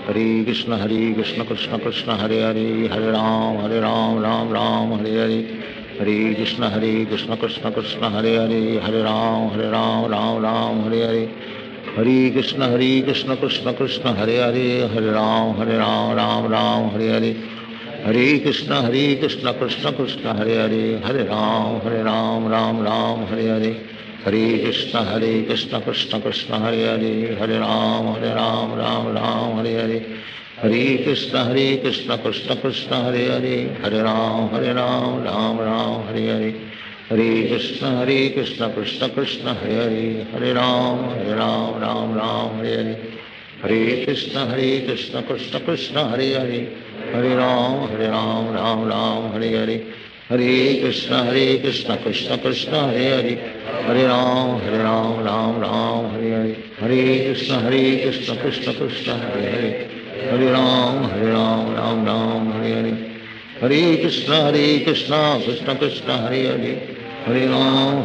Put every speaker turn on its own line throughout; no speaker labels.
Hare Krishna Krishna Krishna Hare Hare, Hare Ram Ram Ram Hare Hare, Hare Krishna Krishna Krishna Hare Hare, Hare Ram Ram Ram Hare Hare, Hare Krishna Krishna Krishna Hare Hare, Hare Ram Ram Ram Hare Hare, Hare Krishna Krishna Krishna Hare Hare, Hare Ram Ram Ram Hare Hare, Hare Krishna Krishna Krishna Hare Hare, Hare Ram Ram Ram Hare Hare, Hare Krishna Krishna Krishna Hare Hare, Hare Ram Ram Ram Hare Hare, Hare Krishna Krishna Krishna Hare Hare, Hare Ram Ram Ram Hare Hare, Hare Krishna Krishna Krishna Hare Hare, Hare Ram Ram Ram Hare Hare, Hare Krishna Krishna Krishna Hare Hare, Hare Ram Ram Hare Hare, Hare Krishna Krishna Krishna Hare Hare, Hare Ram Ram Ram Hare Hare, Hare Krishna Krishna Krishna Hare Hare, Hare Ram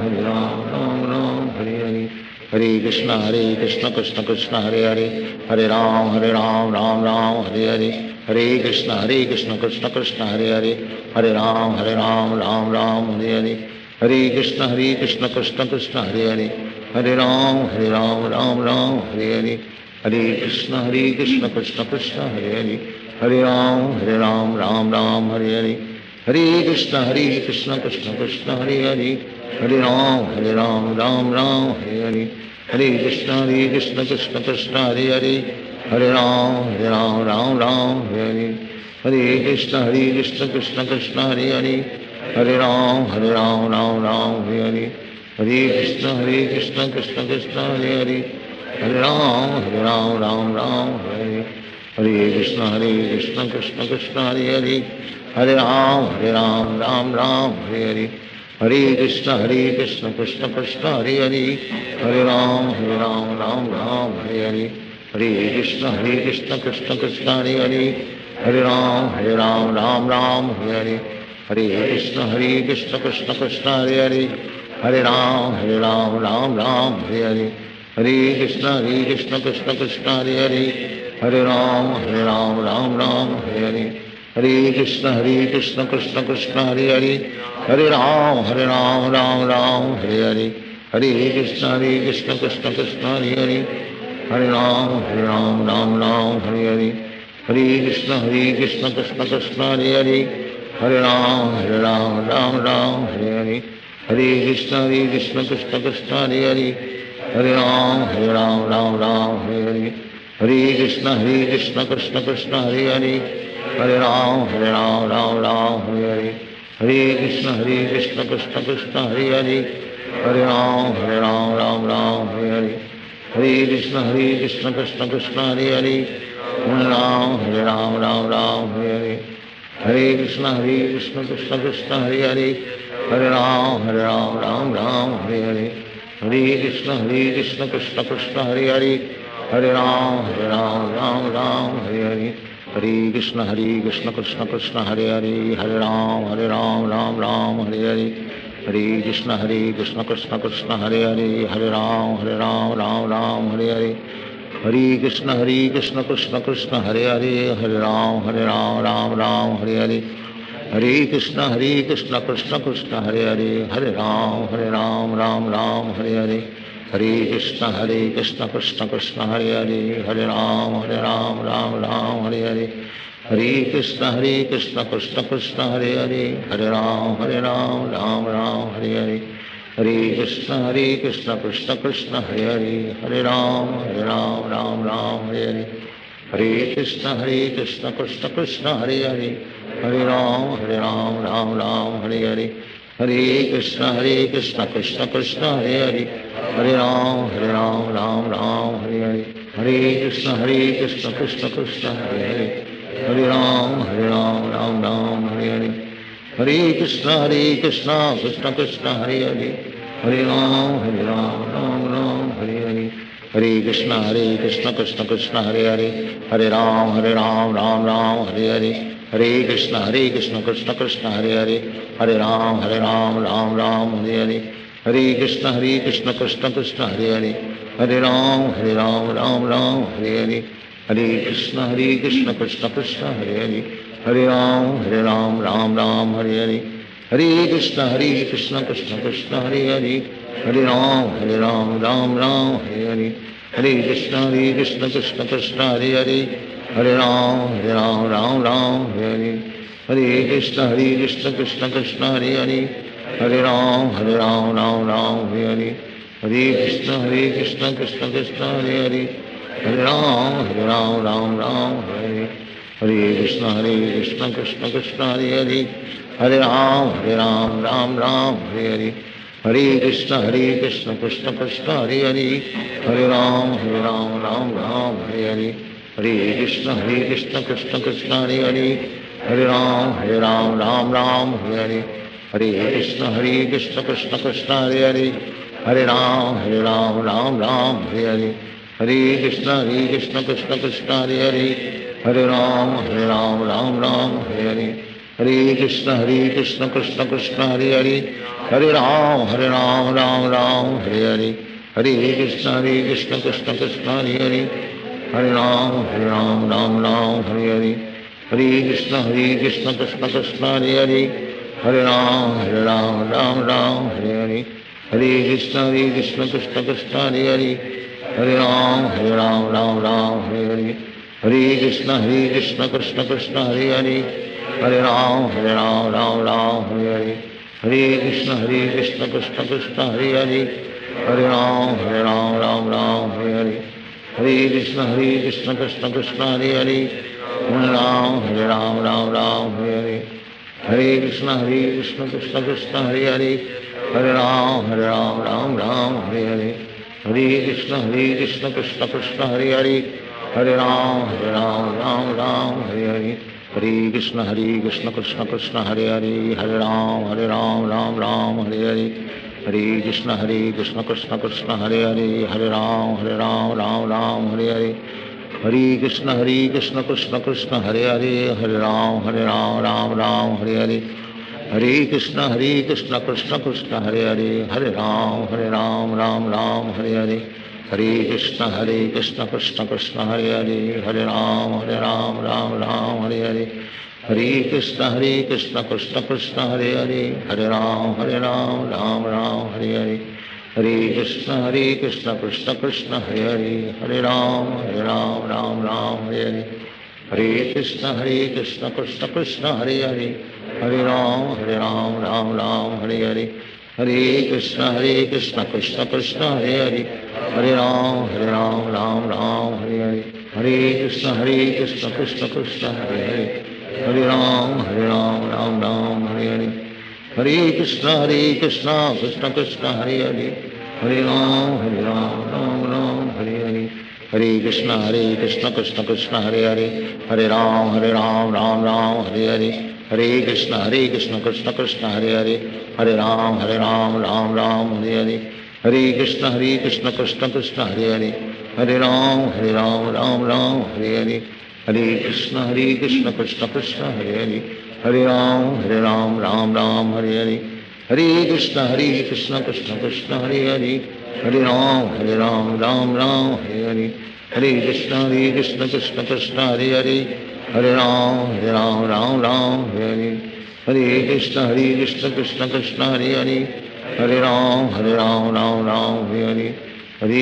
Ram Ram Hare Hare, Hare Krishna Krishna Krishna Hare Hare, Hare Ram Ram Ram Hare Hare, Hare Krishna Krishna Krishna Hare Hare, Hare Ram Ram Ram Hare Hare, Hare Krishna Krishna Krishna Hare Hare, Hare Ram Ram Ram Hare Hare, Hare Krishna Krishna Krishna Hare Hare, Hare Ram Ram Hare Hare, Hare Krishna Krishna Krishna Hare Hare, Hare Ram Ram Ram Hare Hare, Hare Krishna Krishna Krishna Hare Hare, Hare Ram Ram Ram Hare Hare, Hare Krishna Krishna Krishna Hare Hare, Hare Ram Ram Hare Hare, Hare Krishna Krishna Krishna Hare Hare, Hare Ram Ram Hare, Hare Krishna Krishna Krishna Hare Hare, Hare Ram Ram Hare Hare, Hare Krishna Krishna Krishna Hare Hare, Hare Ram Ram Ram Hare Hare, Hare Krishna Krishna Krishna Hare Hare, Hare Ram Ram Hare Hare, Hare Krishna Krishna Krishna Hare Hare, Hare Ram Ram Hare Hare, Hare Krishna Krishna Krishna Hare Hare, Hare Ram Ram Hare Hare, Hare Krishna Krishna Krishna Hare Hare, Hare Ram Ram Ram Hare Hare, Hare Krishna Krishna Krishna Hare Hare, Hare Ram Ram Hare Hare, Hare Krishna Krishna Krishna Hare Hare, Hare Ram Ram Hare Hare, Hare Krishna Krishna Krishna Hare Hare, Hare Ram Ram Hare Hare, Hare Krishna Krishna Krishna Hare Hare, Hare Ram Ram Hare Hare, Hare Krishna Krishna Krishna Hare Hare, Hare Ram Ram Hare Hare, Hare Krishna Krishna Krishna Hare Hare, Hare Ram Ram Hare Hare, Hare Krishna Krishna Krishna Hare Hare, Hare Ram Ram Hare Hare, Hare Krishna Krishna Krishna Hare Hare, Hare Ram Ram Hare Hare, Hare Krishna Krishna Krishna Hare Hare, Hare Ram Ram Hare Hare, Hare Krishna Krishna Krishna Hare Hare, Hare Ram Ram Hare Hare, Hare Krishna Krishna Krishna Hare Hare, Hare Ram Ram Hare Hare, Hare Krishna Krishna Krishna Hare Hare, Hare Ram Ram Hare Hare, Hare Krishna Krishna Krishna Hare Hare, Hare Ram Ram Hare Hare, Hare Krishna Krishna Krishna Hare Hare, Hare Ram Ram Hare Hare, Hare Krishna Krishna Krishna Hare Hare, Hare Ram Ram Hare Hare, Hare Krishna Krishna Krishna Hare Hare, Hare Ram Ram Hare Hare, Hare Krishna Krishna Krishna Hare Hare, Hare Ram Ram Hare Hare, Hare Krishna Krishna Krishna Hare Hare, Hare Ram Ram Hare Hare, Hare Krishna Krishna Krishna Hare Hare, Hare Ram Ram Hare Hare, Hare Krishna Krishna Krishna Hare Hare, Hare Ram Ram Hare Hare, Hare Krishna Krishna Krishna Hare Hare, Hare Ram Ram Hare Hare, Hare Krishna Krishna Krishna Hare Hare, Hare Ram Ram Hare Hare, Hare Krishna Krishna Krishna Hare Hare, Hare Ram Ram Ram Hare Hare, Hare Krishna Krishna Krishna Hare Hare, Hare Ram Ram Ram Hare Hare, Hare Krishna Krishna Krishna Hare Hare, Hare Ram Ram Ram Hare Hare, Hare Krishna Krishna Krishna Hare Hare, Hare Ram Ram Ram Hare Hare, Hare Krishna Krishna Krishna Hare Hare, Hare Ram Ram Ram Hare Hare, Hare Krishna Krishna Krishna Hare Hare, Hare Ram Ram Ram Hare Hare, Hare Krishna Krishna Krishna Hare Hare, Hare Ram Ram Ram Hare Hare, Hare Krishna Krishna Krishna Hare Hare, Hare Ram Ram Ram Hare Hare, Hare Krishna Krishna Krishna Hare Hare, Hare Ram Ram Ram Hare Hare, Hare Krishna Krishna Krishna Hare Hare, Hare Ram Ram Ram Hare Hare, Hare Krishna Krishna Krishna Hare Hare, Hare Ram Ram Ram Hare Hare, Hare Krishna Krishna Krishna Hare Hare, Hare Ram Ram Ram Hare Hare, Hare Krishna Krishna Krishna Hare Hare, Hare Ram Ram Ram Hare Hare, Hare Krishna Krishna Krishna Hare Hare, Hare Ram Ram Ram Hare Hare, Hare Krishna Krishna Krishna Hare Hare, Hare Ram Ram Ram Hare Hare, Hare Krishna Krishna Krishna Hare Hare, Hare Ram Ram Ram Hare Hare, Hare Krishna Krishna Krishna Hare Hare, Hare Ram Ram Ram Hare Hare, Hare Krishna Krishna Krishna Hare Hare, Hare Ram Ram Ram Hare Hare, Hare Krishna Krishna Krishna Hare Hare, Hare Ram Ram Ram Hare Hare, Hare Krishna Krishna Krishna Hare Hare, Hare Ram Ram Ram Hare Hare, Hare Krishna Krishna Krishna Hare Hare, Hare Ram Ram Ram Hare Hare, Hare Krishna Krishna Krishna Hare Hare, Hare Ram Ram Ram Hare Hare, Hare Krishna Krishna Krishna Hare Hare, Hare Ram Ram Ram Hare Hare, Hare Krishna Krishna Krishna Hare Hare, Hare Ram Ram Ram Hare Hare, Hare Krishna Krishna Krishna Hare Hare, Hare Ram Ram Ram Hare Hare, Hare Krishna Krishna Krishna Hare Hare, Hare Ram Ram Ram Hare Hare, Hare Krishna Krishna Krishna Hare Hare, Hare Ram Ram Ram Hare Hare, Hare Krishna Krishna Krishna Hare Hare, Hare Ram Ram Ram Hare Hare, Hare Krishna Krishna Krishna Hare Hare, Hare Ram Ram Ram Hare Hare, Hare Krishna Krishna Krishna Hare Hare, Hare Ram Ram Ram Hare Hare, Hare Krishna Krishna Krishna Hare Hare, Hare Ram Ram Ram Hare Hare, Hare Krishna Krishna Krishna Hare Hare, Hare Ram Ram Ram Hare Hare, Hare Krishna Krishna Krishna Hare Hare, Hare Ram Ram Ram Hare Hare, Hare Krishna Krishna Krishna Hare Hare, Hare Ram Ram Ram Hare Hare, Hare Krishna Krishna Krishna Hare Hare, Hare Ram Ram Ram Hare Hare, Hare Krishna Krishna Krishna Hare Hare, Hare Ram Ram Ram Hare Hare, Hare Krishna Krishna Krishna Hare Hare, Hare Ram Ram Ram Hare Hare, Hare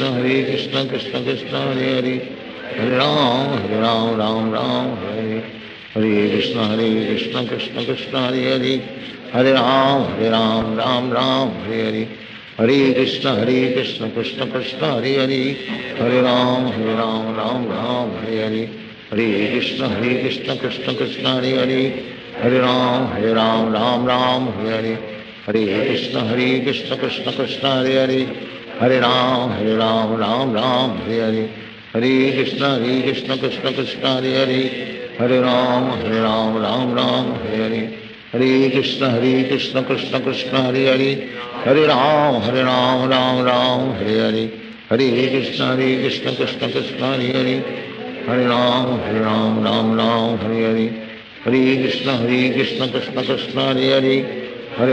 Krishna Krishna Krishna Hare Hare, Hare Ram Ram Ram Hare Hare, Hare Krishna Krishna Krishna Hare Hare, Hare Ram Ram Ram Hare Hare, Hare Krishna Krishna Krishna Hare Hare, Hare Ram Ram Ram Hare Hare, Hare Krishna Krishna Krishna Hare Hare, Hare Ram Ram Ram Hare Hare, Hare Krishna Krishna Krishna Hare Hare, Hare Ram Ram Ram Hare Hare, Hare Krishna Krishna Krishna Hare Hare, Hare Ram Ram Ram Hare Hare, Hare Krishna Krishna Krishna Hare Hare, Hare Ram Ram Ram Hare Hare, Hare Krishna Krishna Krishna Hare Hare, Hare Ram Ram Ram Hare Hare, Hare Krishna Krishna Krishna Hare Hare, Hare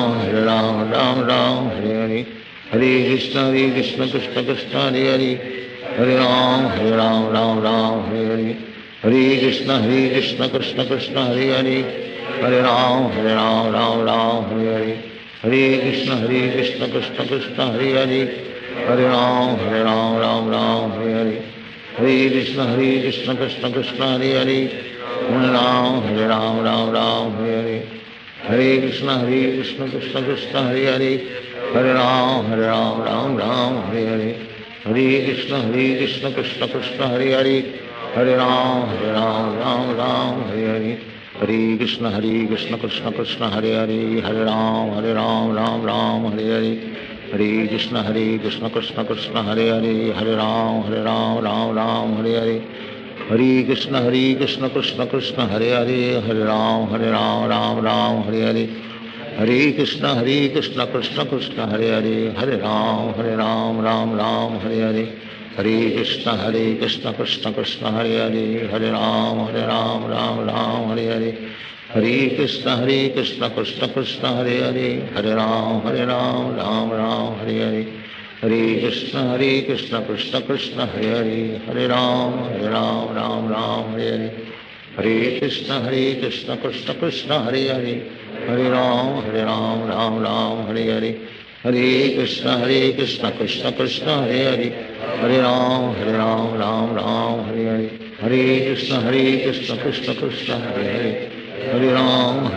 Ram Ram Ram Hare Hare, Hare Krishna Krishna Krishna Hare Hare, Hare Ram Ram Ram Hare Krishna Krishna Krishna Hare Hare Hare Ram Ram Hare Krishna Krishna Krishna Hare Hare Hare Ram Ram Hare Krishna Krishna Krishna Hare Hare Hare Ram Ram Hare Krishna Krishna Krishna Hare Hare Hare Ram Ram Hare Krishna Krishna Krishna Hare Hare Hare Ram Ram Hare Krishna Krishna Krishna Hare Hare Hare Ram Ram Hare Krishna Krishna Krishna Hare Hare Hare Ram Hare Hare Krishna Krishna Krishna Hare Hare Hare Ram Hare Hare Krishna Krishna Krishna Hare Hare Hare Ram Hare Hare Krishna Krishna Krishna Hare Hare Hare Ram Hare Hare Krishna Krishna Krishna Hare Hare Hare Ram Hare Hare Krishna Krishna Krishna Hare Hare Hare Ram Hare Hare Krishna Krishna Krishna Hare Hare Hare Ram Hare Hare Krishna Krishna Krishna Hare Hare Hare Ram Hare Krishna Krishna Krishna Hare Hare Hare Ram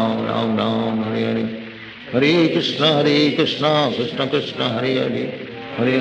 Hare Krishna Krishna Krishna Hare Hare Hare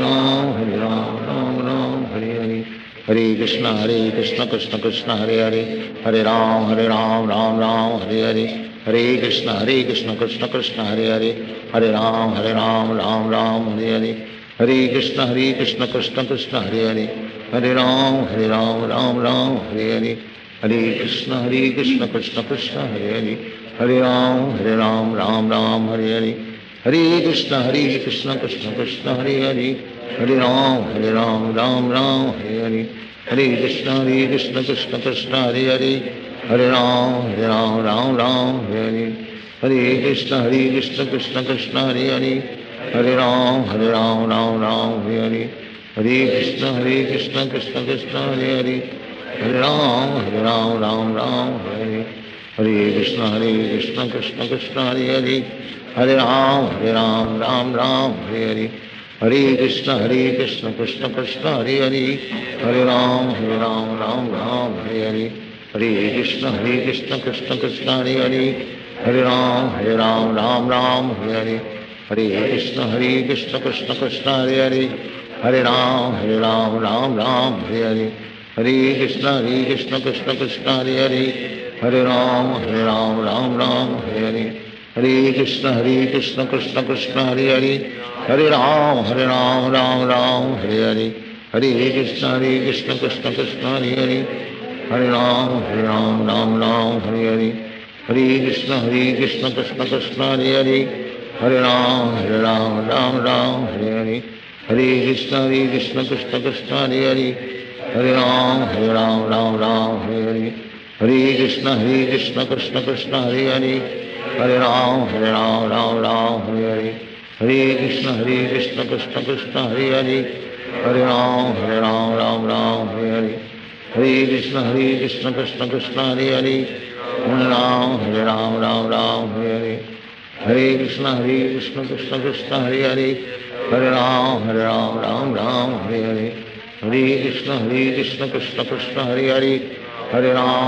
Ram Hare Hare Krishna Krishna Krishna Hare Hare Hare Ram Ram Hare Hare Krishna Krishna Krishna Hare Hare Hare Ram Ram Hare Hare Krishna Krishna Krishna Hare Hare Hare Ram Ram Hare Hare Krishna Krishna Krishna Hare Hare Hare Ram Ram Hare Hare Krishna Krishna Krishna Hare Hare Hare Ram Ram Hare Hare Krishna Krishna Krishna Hare Hare Hare Ram Ram Hare Hare Krishna Krishna Krishna Hare Hare Hare Ram Ram Hare Hare Krishna Krishna Krishna Hare Hare Hare Ram Hare Hare Krishna Krishna Krishna Hare Hare Hare Ram Hare Hare Krishna Krishna Krishna Hare Hare Hare Ram Hare Hare Krishna Krishna Krishna Hare Hare Hare Ram Hare Hare Krishna Krishna Krishna Hare Hare Hare Ram Hare Hare Krishna Krishna Krishna Hare Hare Hare Ram Hare Hare Krishna Krishna Krishna Hare Hare Hare Ram Hare Hare Krishna Krishna Krishna Hare Hare Hare Ram Hare Hare Krishna Krishna Krishna Hare Hare Hare Ram Hare Hare Krishna Krishna Krishna Hare Hare Hare Ram Hare Hare Krishna Krishna Krishna Hare Hare Hare Ram Hare Hare Krishna Krishna Krishna Hare Hare Hare Ram Hare Hare Krishna Krishna Krishna Hare Hare Hare Ram Hare Hare Krishna Krishna Krishna Hare Hare Hare Ram Hare Hare Krishna Krishna Krishna Hare Hare Hare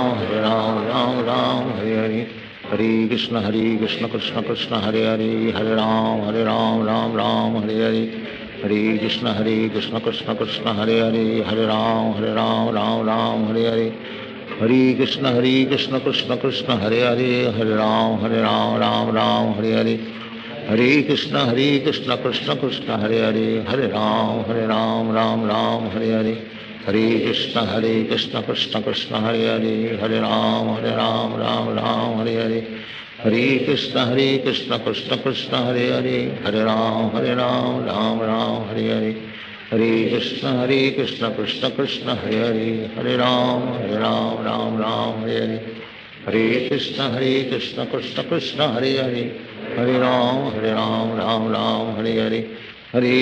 Ram Hare Hare Krishna Krishna Krishna Hare Hare Hare Ram Hare Hare Krishna Krishna Krishna Hare Hare Hare Ram Hare Hare Krishna Krishna Krishna Hare Hare Hare Ram Hare Hare Krishna Krishna Krishna Hare Hare Hare Ram Hare Hare Krishna Krishna Krishna Hare Hare Hare Ram Hare Hare Krishna Krishna Krishna Hare Hare Hare Ram Hare Hare Krishna Krishna Krishna Hare Hare Hare Ram Hare Hare Krishna Krishna Krishna Hare Hare Hare Ram Hare Hare Hare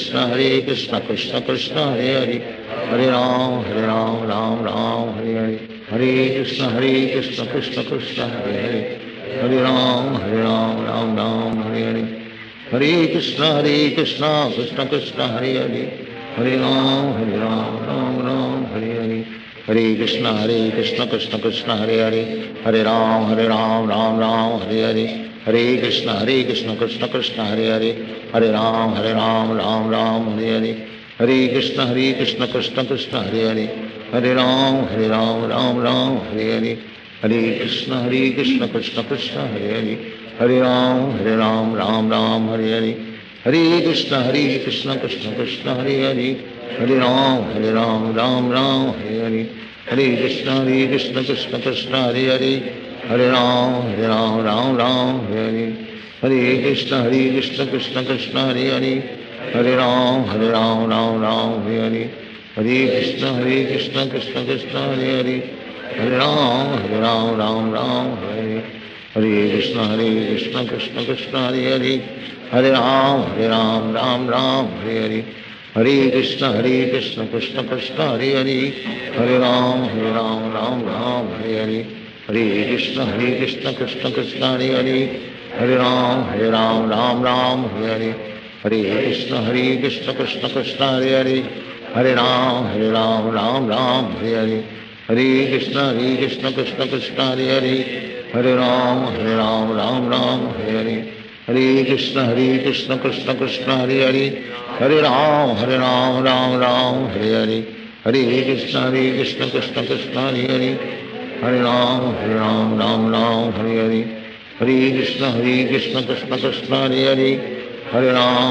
Krishna Krishna Krishna Hare Hare, Hare Ram Ram Ram Hare Hare, Hare Krishna Krishna Krishna Hare Hare, Hare Ram Ram Ram Hare Hare, Hare Krishna Krishna Krishna Hare Hare, Hare Ram Ram Hare Hare, Hare Krishna Krishna Krishna Hare Hare, Hare Ram Ram Ram Hare Hare, Hare Krishna Krishna Krishna Hare Hare, Hare Ram Ram Ram Hare Hare, Hare Krishna Krishna Krishna Hare Hare, Hare Ram Ram Ram Hare Hare, Hare Krishna Krishna Krishna Hare Hare, Hare Ram Ram Hare Hare, Hare Krishna Krishna Krishna Hare Hare, Hare Ram Ram Hare Hare, Hare Krishna Krishna Krishna Hare Hare, Hare Ram Ram Hare Hare, Hare Krishna Krishna Krishna Hare Hare, Hare Ram Ram Hare Hare, Hare Krishna Krishna Krishna Hare Hare, Hare Ram Ram Hare Hare, Hare Krishna Krishna Krishna Hare Hare, Hare Ram Ram Hare Hare, Hare Krishna Krishna Krishna Hare Hare, Hare Ram Ram Hare Hare, Hare Krishna Krishna Krishna Hare Hare, Hare Ram Ram Hare Hare, Hare Krishna Krishna Krishna Hare Hare, Hare Ram Ram Hare Hare, Hare Krishna Krishna Krishna Hare Hare, Hare Ram Ram Hare Hare, Hare Krishna Krishna Krishna Hare Hare, Hare Ram Ram Hare Hare, Hare Krishna Krishna Krishna Hare Hare, Hare Ram Ram Hare Hare, Hare Krishna Krishna Krishna Hare Hare, Hare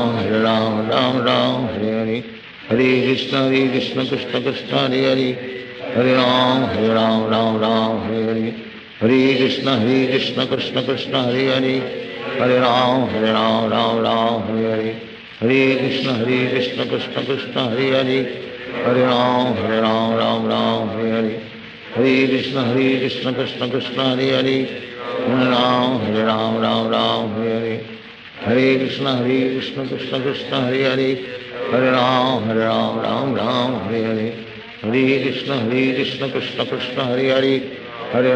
Ram Ram Hare Hare, Hare Krishna Krishna Krishna Hare Hare, Hare Ram Ram Hare Hare, Hare Krishna Krishna Krishna Hare Hare, Hare Ram Ram Hare Hare, Hare Krishna Krishna Krishna Hare Hare, Hare Ram Ram Hare Hare, Hare Krishna Krishna Krishna Hare Hare, Hare Ram Ram Hare Hare, Hare Krishna Krishna Krishna Hare Hare, Hare Ram Ram Hare Hare, Hare Krishna Krishna Krishna Hare Hare, Hare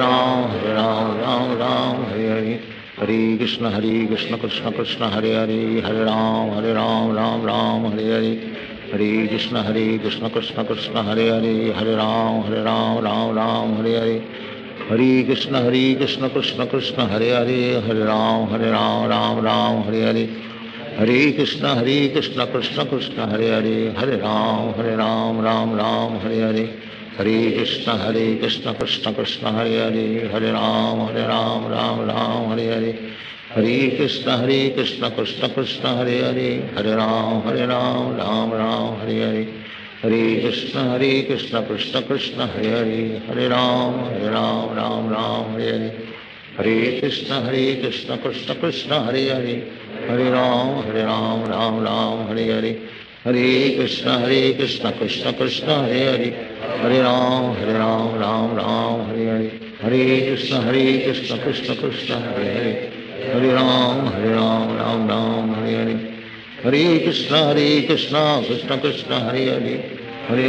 Ram Ram Hare Hare, Hare Krishna Krishna Krishna Hare Hare, Hare Ram Ram Hare Hare, Hare Krishna Krishna Krishna Hare Hare, Hare Ram Ram Hare Hare, Hare Krishna Krishna Krishna Hare Hare, Hare Ram Ram Hare Hare, Hare Krishna Krishna Krishna Hare Hare, Hare Ram Ram Hare Hare, Hare Krishna Krishna Krishna Hare Hare, Hare Ram Ram Hare Hare, Hare Krishna Krishna Krishna Hare Hare, Hare Ram Ram Hare Hare, Hare Krishna Krishna Krishna Hare Hare, Hare Ram Ram Hare Hare, Hare Krishna Krishna Krishna Hare Hare, Hare Ram Ram Hare Hare, Hare Krishna Krishna Krishna Hare Hare, Hare Ram Ram Hare Hare, Hare Krishna Krishna Krishna Hare Hare, Hare Ram Ram Hare Hare, Hare Krishna Krishna Krishna Hare Hare, Hare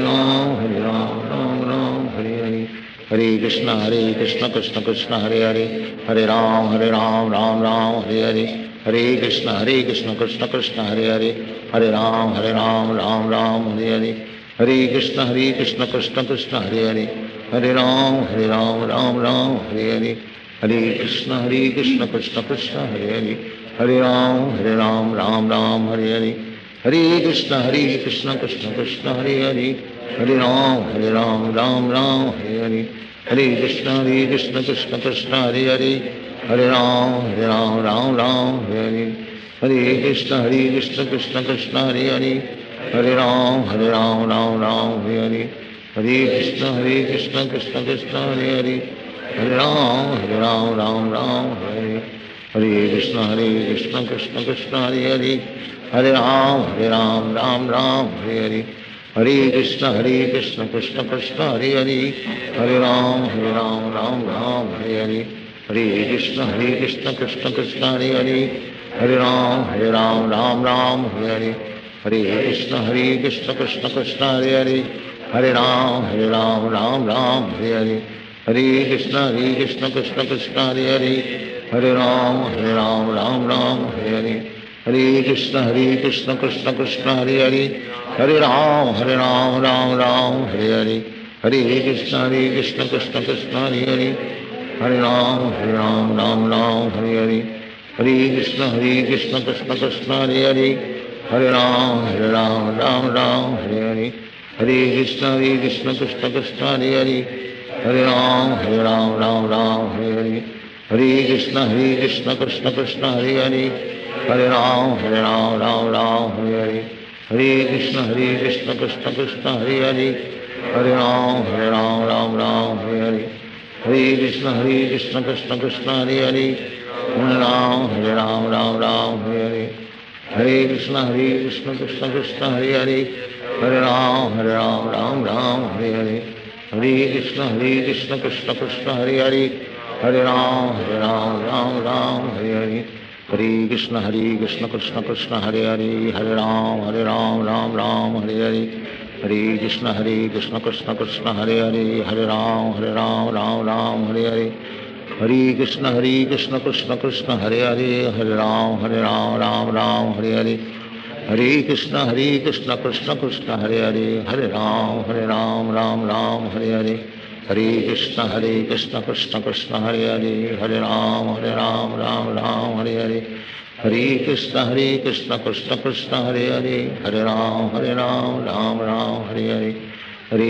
Ram Ram Hare Hare, Hare Krishna Krishna Krishna Hare Hare, Hare Ram Ram Hare Hare, Hare Krishna Krishna Krishna Hare Hare, Hare Ram Ram Hare Hare, Hare Krishna Krishna Krishna Hare Hare, Hare Ram Ram Hare Hare, Hare Krishna Krishna Krishna Hare Hare, Hare Ram Ram Hare Hare, Hare Krishna Krishna Krishna Hare Hare, Hare Ram Ram Hare Hare, Hare Krishna Krishna Krishna Hare Hare, Hare Ram Ram Hare Hare, Hare Krishna Krishna Krishna Hare Hare, Hare Ram Ram Hare Hare, Hare Krishna Krishna Krishna Hare Hare, Hare Ram Ram Hare Hare, Hare Krishna Krishna Krishna Hare Hare, Hare Ram Ram Hare Hare, Hare Krishna Krishna Krishna Hare Hare, Hare Ram Ram Hare Hare, Hare Krishna Krishna Krishna Hare Hare, Hare Ram Ram Ram Hare Hare, Hare Krishna Krishna Krishna Hare Hare, Hare Ram Ram Ram Hare Hare, Hare Krishna Krishna Krishna Hare Hare, Hare Ram Ram Ram Hare Hare, Hare Krishna Krishna Krishna Hare Hare, Hare Ram Ram Ram Hare Hare, Hare Krishna Krishna Krishna Hare Hare, Hare Ram Ram Ram Hare Hare, Hare Krishna Krishna Krishna Hare Hare, Hare Ram Ram Ram Hare Hare, Hare Krishna Krishna Krishna Hare Hare, Hare Ram Ram Ram Hare Hare, Hare Krishna Krishna Krishna Hare Hare, Hare Ram Ram Ram Hare Hare, Hare Krishna Krishna Krishna Hare Hare, Hare Ram Ram Ram Hare Hare, Hare Krishna Krishna Krishna Hare Hare, Hare Ram Ram Hare Hare, Hare Krishna Krishna Krishna Hare Hare, Hare Ram Ram Ram Hare Hare, Hare Krishna Krishna Krishna Hare Hare, Hare Ram Ram Ram Hare Hare, Hare Krishna Krishna Krishna Hare Hare, Hare Ram Ram Ram Hare Hare, Hare Krishna Krishna Krishna Hare Hare, Hare Ram Ram Hare Hare, Hare Krishna Krishna Krishna Hare Hare, Hare Ram Ram Ram Hare Hare, Hare Krishna Krishna Krishna Hare Hare, Hare Ram Ram Ram Hare Hare, Hare Krishna Krishna Krishna Hare Hare, Hare Ram Ram Ram Hare Hare, Hare Krishna Krishna Krishna Hare Hare, Hare Ram Ram Ram Hare Hare, Hare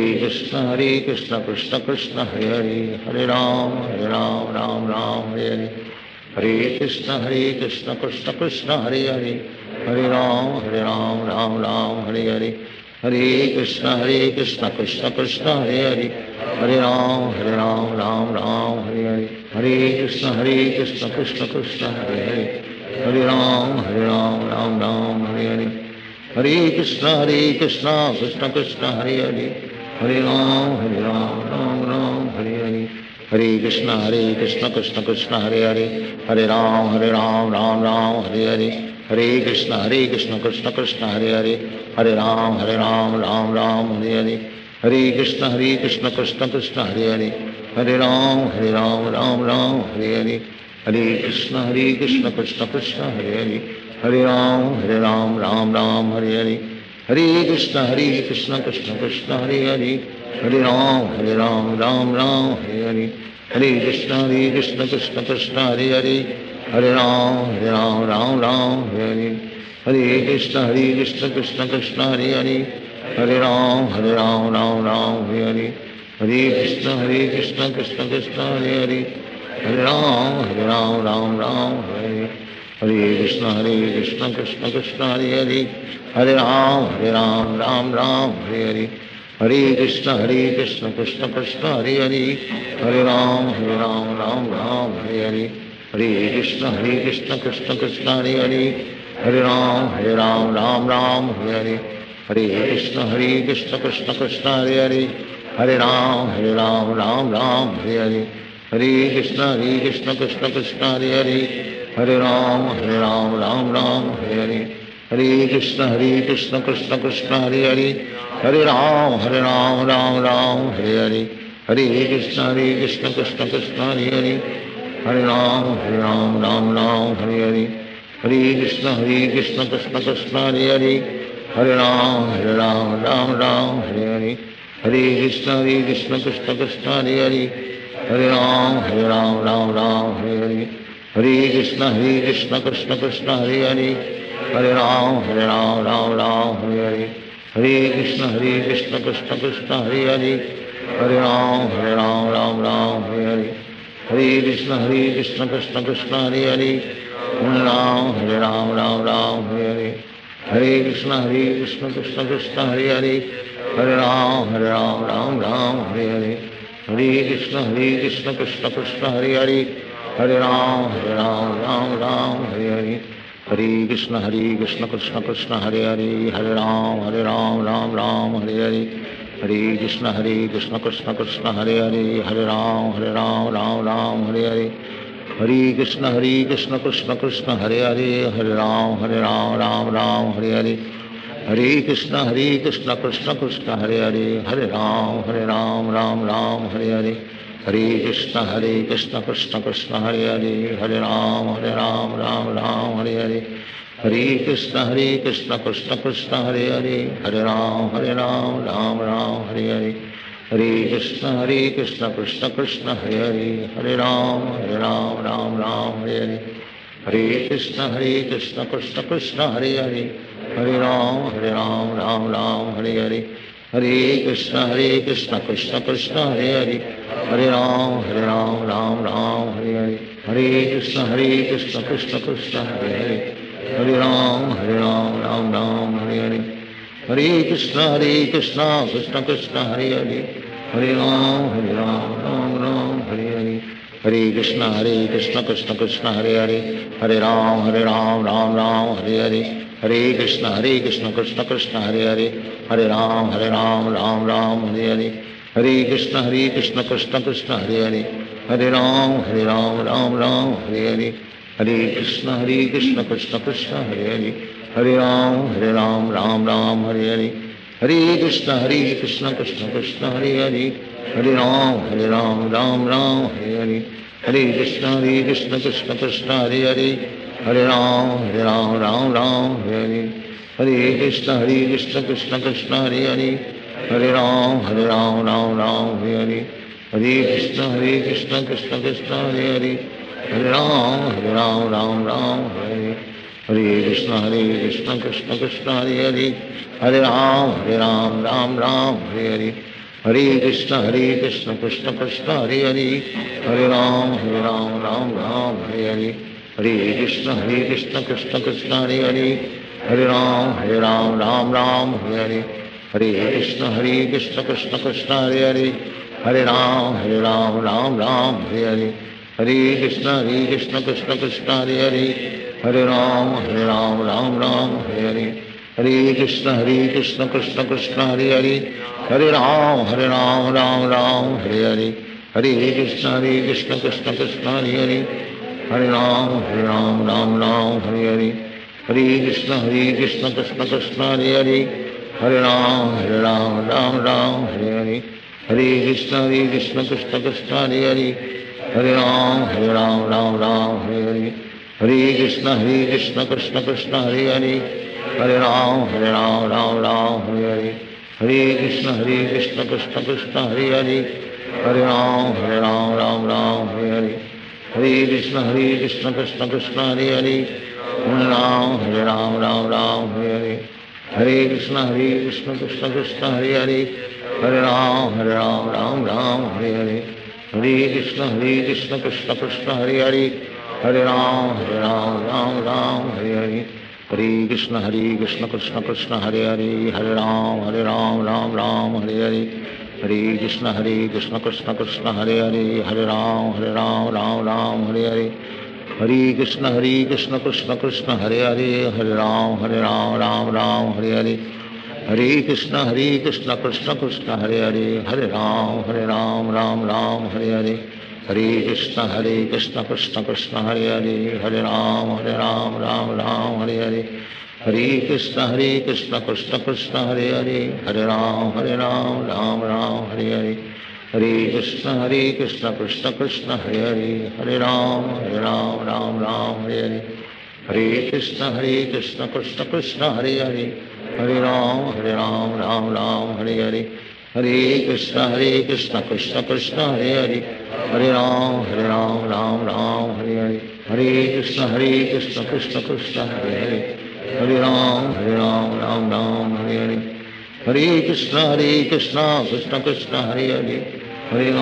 Krishna Krishna Krishna Hare Hare, Hare Ram Ram Ram Hare Hare, Hare Krishna Krishna Krishna Hare Hare, Hare Ram Ram Ram Hare Hare, Hare Krishna Krishna Krishna Hare Hare, Hare Ram Ram Hare Hare, Hare Krishna Krishna Krishna Hare Hare, Hare Ram Ram Ram Hare Hare, Hare Krishna Krishna Krishna Hare Hare, Hare Ram Ram Hare Hare, Hare Krishna Krishna Krishna Hare Hare, Hare Ram Ram Ram Hare Hare, Hare Krishna Krishna Krishna Hare Hare, Hare Ram Ram Ram Hare Hare, Hare Krishna Krishna Krishna Hare Hare, Hare Ram Ram Ram Hare Hare, Hare Krishna Krishna Krishna Hare Hare, Hare Ram Ram Hare Hare, Hare Krishna Krishna Krishna Hare Hare, Hare Ram Ram Hare Hare, Hare Krishna Krishna Krishna Hare Hare, Hare Ram Ram Hare Hare, Hare Krishna Krishna Krishna Hare Hare, Hare Ram Ram Hare Hare, Hare Krishna Krishna Krishna Hare Hare, Hare Ram Ram Hare Hare, Hare Krishna Krishna Krishna Hare Hare, Hare Ram Ram Hare Hare, Hare Krishna Krishna Krishna Hare Hare, Hare Ram Ram Ram Hare Hare, Hare Krishna Krishna Krishna Hare Hare, Hare Ram Ram Hare Hare, Hare Krishna Krishna Krishna Hare Hare, Hare Ram Ram Hare Hare, Hare Krishna Krishna Krishna Hare Hare, Hare Ram Ram Hare Hare, Hare Krishna Krishna Krishna Hare Hare, Hare Ram Ram Hare Hare, Hare Krishna Krishna Krishna Hare Hare, Hare Ram Ram Hare Hare, Hare Krishna Krishna Krishna Hare Hare, Hare Ram Ram Hare Hare, Hare Krishna Krishna Krishna Hare Hare, Hare Ram Ram Hare Hare, Hare Krishna Krishna Krishna Hare Hare, Hare Ram Ram Hare Hare, Hare Krishna Krishna Krishna Hare Hare, Hare Ram Ram Hare Hare, Hare Krishna Krishna Krishna Hare Hare, Hare Ram Ram Hare Hare, Hare Krishna Krishna Krishna Hare Hare, Hare Ram Ram Hare Hare, Hare Krishna Krishna Krishna Hare Hare, Hare Ram Ram Hare Hare, Hare Krishna Krishna Krishna Hare Hare, Hare Ram Ram Hare Hare, Hare Krishna Krishna Krishna Hare Hare, Hare Ram Ram Hare Hare, Hare Krishna Krishna Krishna Hare Hare, Hare Ram Ram Ram Hare Hare, Hare Krishna Krishna Krishna Hare Hare, Hare Ram Ram Ram Hare Hare, Hare Krishna Krishna Krishna Hare Hare, Hare Ram Ram Ram Hare Hare, Hare Krishna Krishna Krishna Hare Hare, Hare Ram Ram Ram Hare Hare, Hare Krishna Krishna Krishna Hare Hare, Hare Ram Ram Ram Hare Hare, Hare Krishna Krishna Krishna Hare Hare, Hare Ram Ram Ram Hare Hare, Hare Krishna Krishna Krishna Hare Hare, Hare Ram Ram Ram Hare Hare, Hare Krishna Krishna Krishna Hare Hare, Hare Ram Ram Ram Hare Hare, Hare Krishna Krishna Krishna Hare Hare, Hare Ram Ram Hare Hare, Hare Krishna Krishna Krishna Hare Hare, Hare Ram Ram Ram Hare Hare, Hare Krishna Krishna Krishna Hare Hare, Hare Ram Ram Ram Hare Hare, Hare Krishna Krishna Krishna Hare Hare, Hare Ram Ram Ram Hare Hare, Hare Krishna Krishna Krishna Hare Hare, Hare Ram Ram Hare Hare, Hare Krishna Krishna Krishna Hare Hare, Hare Ram Ram Hare Hare, Hare Krishna Krishna Krishna Hare Hare, Hare Ram Ram Hare Hare, Hare Krishna Krishna Krishna Hare Hare, Hare Ram Ram Hare Hare, Hare Krishna Krishna Krishna Hare Hare, Hare Ram Ram Hare, Hare Krishna Krishna Krishna Hare Hare, Hare Ram Ram Hare Hare, Hare Krishna Krishna Krishna Hare Hare, Hare Ram Ram Hare Hare, Hare Krishna Krishna Krishna Hare Hare, Hare Ram Ram Hare Hare, Hare Krishna Krishna Krishna Hare Hare, Hare Ram Ram Hare Hare, Hare Krishna Krishna Krishna Hare Hare, Hare Ram Ram Hare Hare, Hare Krishna Krishna Krishna Hare Hare, Hare Ram Ram Hare Hare, Hare Krishna Krishna Krishna Hare Hare, Hare Ram Ram Hare Hare, Hare Krishna Krishna Krishna Hare Hare, Hare Ram Ram Hare Hare, Hare Krishna Krishna Krishna Hare Hare, Hare Ram Ram Hare Hare, Hare Krishna Krishna Krishna Hare Hare, Hare Ram Ram Hare Hare, Hare Krishna Krishna Krishna Hare Hare, Hare Ram Ram Hare Hare, Hare Krishna Krishna Krishna Hare Hare, Hare Ram Hare Hare, Hare Krishna Krishna Krishna Hare Hare, Hare Ram Hare Hare, Hare Krishna Krishna Krishna Hare Hare, Hare Ram Hare Hare, Hare Krishna Krishna Krishna Hare Hare, Hare Ram Ram Hare Hare, Hare Krishna Krishna Krishna Hare Hare, Hare Ram Ram Hare Hare, Hare Krishna Krishna Krishna Hare Hare, Hare Ram Ram Hare Hare, Hare Krishna Krishna Krishna Hare Hare, Hare Ram Ram Hare Hare, Hare Krishna Krishna Krishna Hare Hare, Hare Ram Ram Hare Hare, Hare Krishna Krishna Krishna Hare Hare, Hare Ram Ram Hare Hare, Hare Krishna Krishna Krishna Hare Hare, Hare Ram Ram Hare Hare, Hare Krishna Krishna Krishna Hare Hare, Hare Ram Ram Hare Hare, Hare Krishna Krishna Krishna Hare Hare, Hare Ram Ram Hare Hare, Hare Krishna Krishna Krishna Hare Hare, Hare Ram Ram Hare Hare, Hare Krishna Krishna Krishna Hare Hare, Hare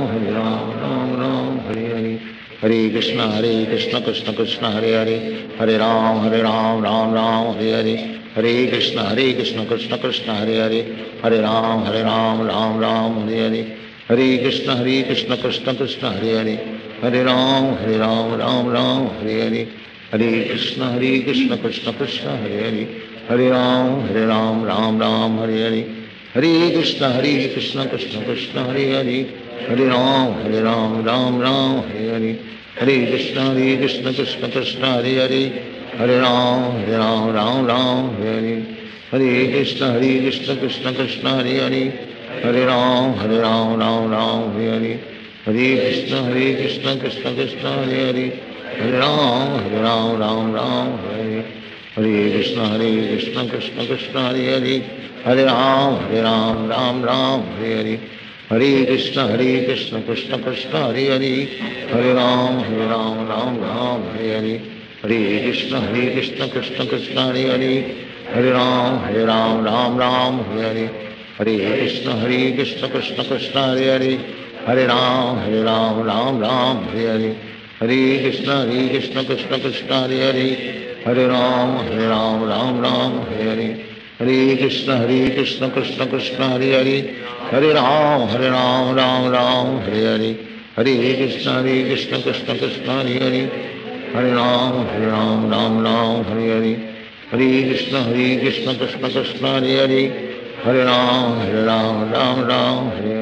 Ram Hare Hare, Hare Krishna Krishna Krishna Hare Hare, Hare Ram Ram Hare Hare, Hare Krishna Krishna Krishna Hare Hare, Hare Ram Ram Hare Hare, Hare Krishna Krishna Krishna Hare Hare, Hare Ram Ram Hare Hare, Hare Krishna Krishna Krishna Hare Hare, Hare Ram Ram Hare Hare, Hare Krishna Krishna Krishna Hare Hare, Hare Ram Ram Hare Hare, Hare Krishna Krishna Krishna Hare Hare, Hare Ram Ram Hare Hare, Hare Krishna Krishna Krishna Hare Hare, Hare Ram Ram Ram Hare Hare, Hare Krishna Krishna Krishna Hare Hare, Hare Ram Ram Ram Hare Hare, Hare Krishna Krishna Krishna Hare Hare, Hare Ram Ram Hare Hare, Hare Krishna Krishna Krishna Hare Hare, Hare Ram Ram Ram Hare Hare, Hare Krishna Krishna Krishna Hare Hare, Hare Ram Ram Hare Hare, Hare Krishna Krishna Krishna Hare Hare, Hare Ram Ram Hare Hare, Hare Krishna Krishna Krishna Hare Hare, Hare Ram Ram Hare Hare, Hare Krishna Krishna Krishna Hare Hare, Hare Ram Ram Hare Hare, Hare Krishna Krishna Krishna Hare Hare, Hare Ram Ram Hare Hare, Hare Krishna Krishna Krishna Hare Hare, Hare Ram Ram Ram Hare